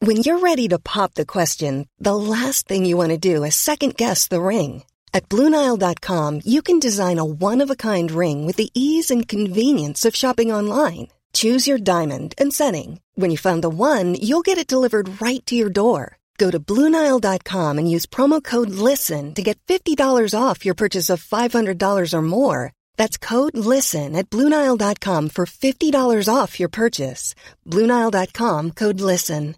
When you're ready to pop the question, the last thing you want to do is second-guess the ring. At BlueNile.com, you can design a one-of-a-kind ring with the ease and convenience of shopping online. Choose your diamond and setting. When you find the one, you'll get it delivered right to your door. Go to BlueNile.com and use promo code LISTEN to get $50 off your purchase of $500 or more. That's code LISTEN at BlueNile.com for $50 off your purchase. BlueNile.com, code LISTEN.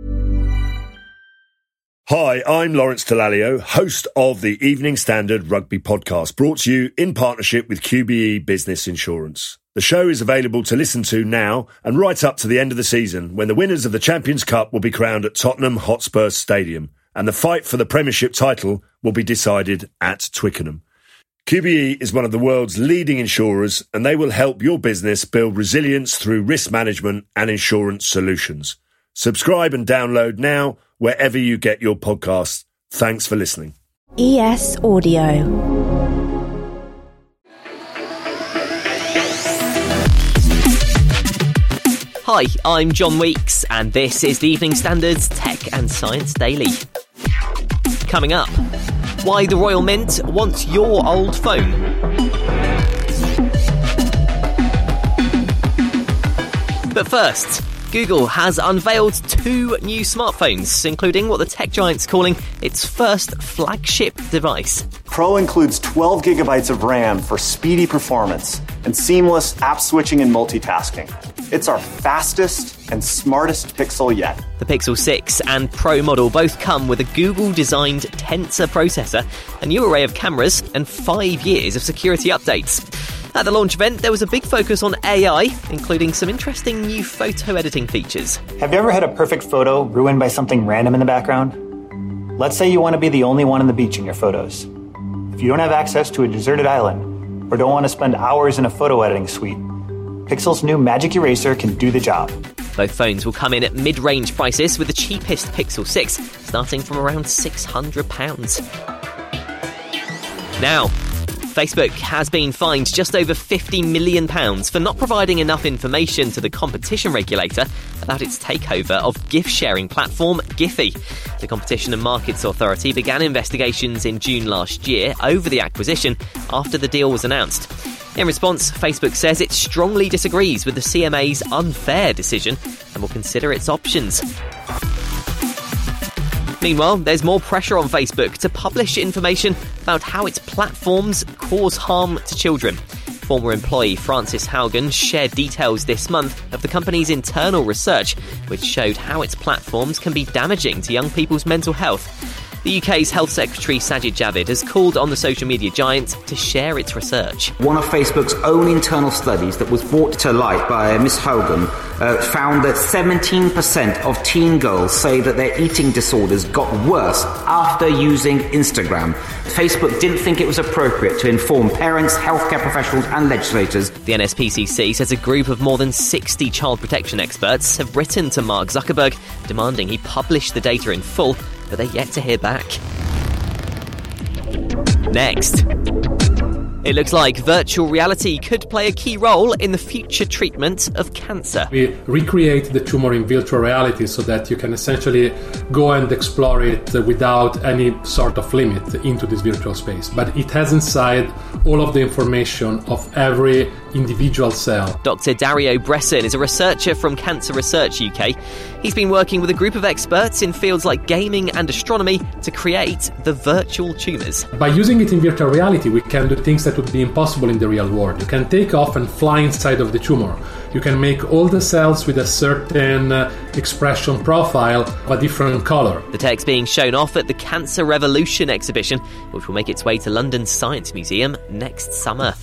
Hi, I'm Lawrence Dallaglio, host of the Evening Standard Rugby Podcast, brought to you in partnership with QBE Business Insurance. The show is available to listen to now and right up to the end of the season, when the winners of the Champions Cup will be crowned at Tottenham Hotspur Stadium, and the fight for the Premiership title will be decided at Twickenham. QBE is one of the world's leading insurers, and they will help your business build resilience through risk management and insurance solutions. Subscribe and download now wherever you get your podcasts. Thanks for listening. ES Audio. Hi, I'm John Weeks, and this is the Evening Standard's Tech and Science Daily. Coming up, why the Royal Mint wants your old phone. But first, Google has unveiled 2 new smartphones, including what the tech giant's calling its first flagship device. Pro includes 12 gigabytes of RAM for speedy performance and seamless app switching and multitasking. It's our fastest and smartest Pixel yet. The Pixel 6 and Pro model both come with a Google-designed Tensor processor, a new array of cameras, and 5 years of security updates. At the launch event, there was a big focus on AI, including some interesting new photo editing features. Have you ever had a perfect photo ruined by something random in the background? Let's say you want to be the only one on the beach in your photos. If you don't have access to a deserted island, or don't want to spend hours in a photo editing suite, Pixel's new Magic Eraser can do the job. Both phones will come in at mid-range prices, with the cheapest Pixel 6 starting from around £600. Now, Facebook has been fined just over £50 million for not providing enough information to the competition regulator about its takeover of gift-sharing platform Giphy. The Competition and Markets Authority began investigations in June last year over the acquisition after the deal was announced. In response, Facebook says it strongly disagrees with the CMA's unfair decision and will consider its options. Meanwhile, there's more pressure on Facebook to publish information about how its platforms cause harm to children. Former employee Frances Haugen shared details this month of the company's internal research, which showed how its platforms can be damaging to young people's mental health. The UK's Health Secretary Sajid Javid has called on the social media giant to share its research. One of Facebook's own internal studies that was brought to light by Ms. Haugen found that 17% of teen girls say that their eating disorders got worse after using Instagram. Facebook didn't think it was appropriate to inform parents, healthcare professionals and legislators. The NSPCC says a group of more than 60 child protection experts have written to Mark Zuckerberg demanding he publish the data in full, but they're yet to hear back. Next. It looks like virtual reality could play a key role in the future treatment of cancer. We recreate the tumor in virtual reality so that you can essentially go and explore it without any sort of limit into this virtual space. But it has inside all of the information of every individual cell. Dr. Dario Bresson is a researcher from Cancer Research UK. He's been working with a group of experts in fields like gaming and astronomy to create the virtual tumours. By using it in virtual reality, we can do things that would be impossible in the real world. You can take off and fly inside of the tumor. You can make all the cells with a certain expression profile of a different colour. The tech's being shown off at the Cancer Revolution exhibition, which will make its way to London's Science Museum next summer.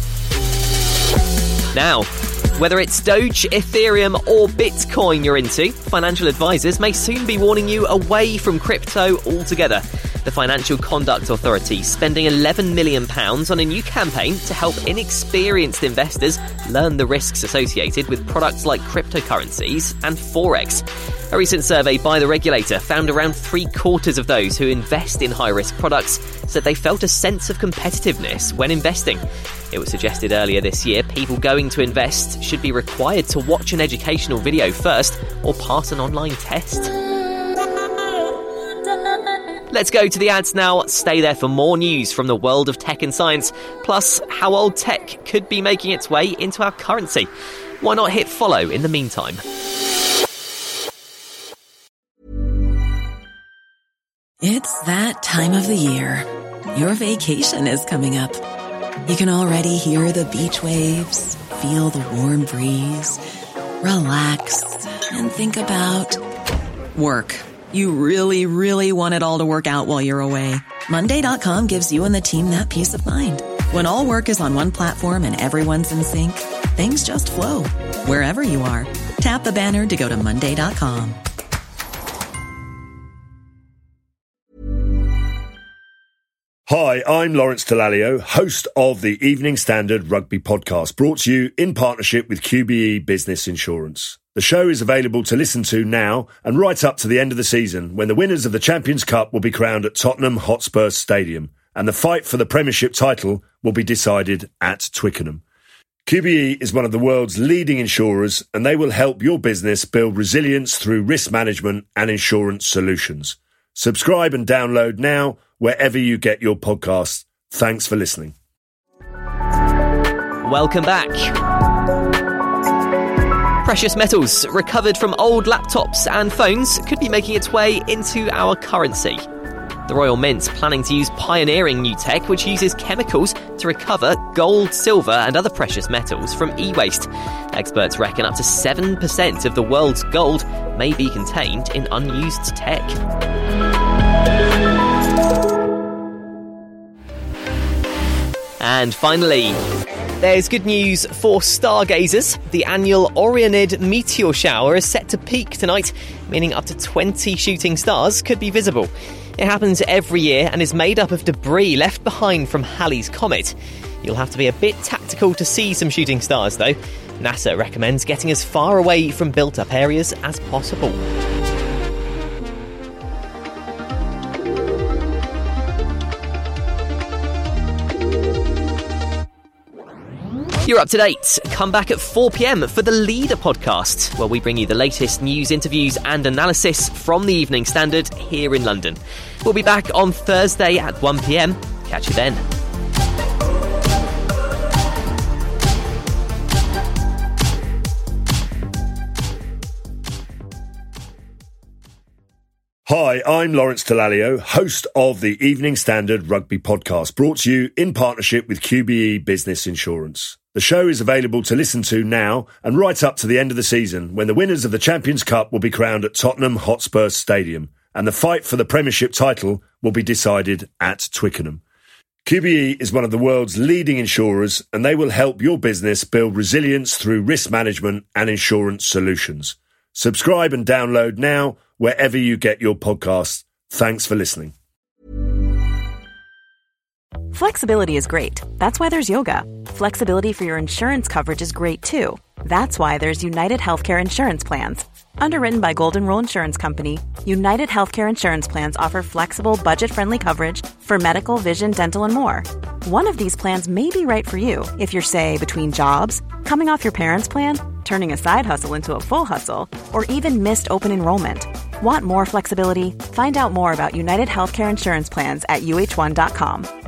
Now, whether it's Doge, Ethereum or Bitcoin you're into, financial advisors may soon be warning you away from crypto altogether. The Financial Conduct Authority spending £11 million on a new campaign to help inexperienced investors learn the risks associated with products like cryptocurrencies and Forex. A recent survey by the regulator found around 3/4 of those who invest in high-risk products said they felt a sense of competitiveness when investing. It was suggested earlier this year people going to invest should be required to watch an educational video first or pass an online test. Let's go to the ads now. Stay there for more news from the world of tech and science, plus how old tech could be making its way into our currency. Why not hit follow in the meantime? It's that time of the year. Your vacation is coming up. You can already hear the beach waves, feel the warm breeze, relax, and think about work. You really, really want it all to work out while you're away. Monday.com gives you and the team that peace of mind. When all work is on one platform and everyone's in sync, things just flow. Wherever you are, tap the banner to go to Monday.com. Hi, I'm Lawrence Dallaglio, host of the Evening Standard Rugby Podcast, brought to you in partnership with QBE Business Insurance. The show is available to listen to now and right up to the end of the season, when the winners of the Champions Cup will be crowned at Tottenham Hotspur Stadium, and the fight for the Premiership title will be decided at Twickenham. QBE is one of the world's leading insurers, and they will help your business build resilience through risk management and insurance solutions. Subscribe and download now wherever you get your podcasts. Thanks for listening. Welcome back. Precious metals recovered from old laptops and phones could be making its way into our currency. The Royal Mint's planning to use pioneering new tech which uses chemicals to recover gold, silver and other precious metals from e-waste. Experts reckon up to 7% of the world's gold may be contained in unused tech. And finally, there's good news for stargazers. The annual Orionid meteor shower is set to peak tonight, meaning up to 20 shooting stars could be visible. It happens every year and is made up of debris left behind from Halley's Comet. You'll have to be a bit tactical to see some shooting stars, though. NASA recommends getting as far away from built-up areas as possible. You're up to date. Come back at 4 p.m. for the Leader podcast, where we bring you the latest news, interviews and analysis from the Evening Standard here in London. We'll be back on Thursday at 1 p.m. Catch you then. Hi, I'm Lawrence Dallaglio, host of the Evening Standard Rugby Podcast, brought to you in partnership with QBE Business Insurance. The show is available to listen to now and right up to the end of the season, when the winners of the Champions Cup will be crowned at Tottenham Hotspur Stadium, and the fight for the Premiership title will be decided at Twickenham. QBE is one of the world's leading insurers, and they will help your business build resilience through risk management and insurance solutions. Subscribe and download now wherever you get your podcasts. Thanks for listening. Flexibility is great. That's why there's yoga. Flexibility for your insurance coverage is great too. That's why there's United Healthcare Insurance Plans. Underwritten by Golden Rule Insurance Company, United Healthcare Insurance Plans offer flexible, budget-friendly coverage for medical, vision, dental, and more. One of these plans may be right for you if you're, say, between jobs, coming off your parents' plan, turning a side hustle into a full hustle, or even missed open enrollment. Want more flexibility? Find out more about United Healthcare Insurance Plans at uh1.com.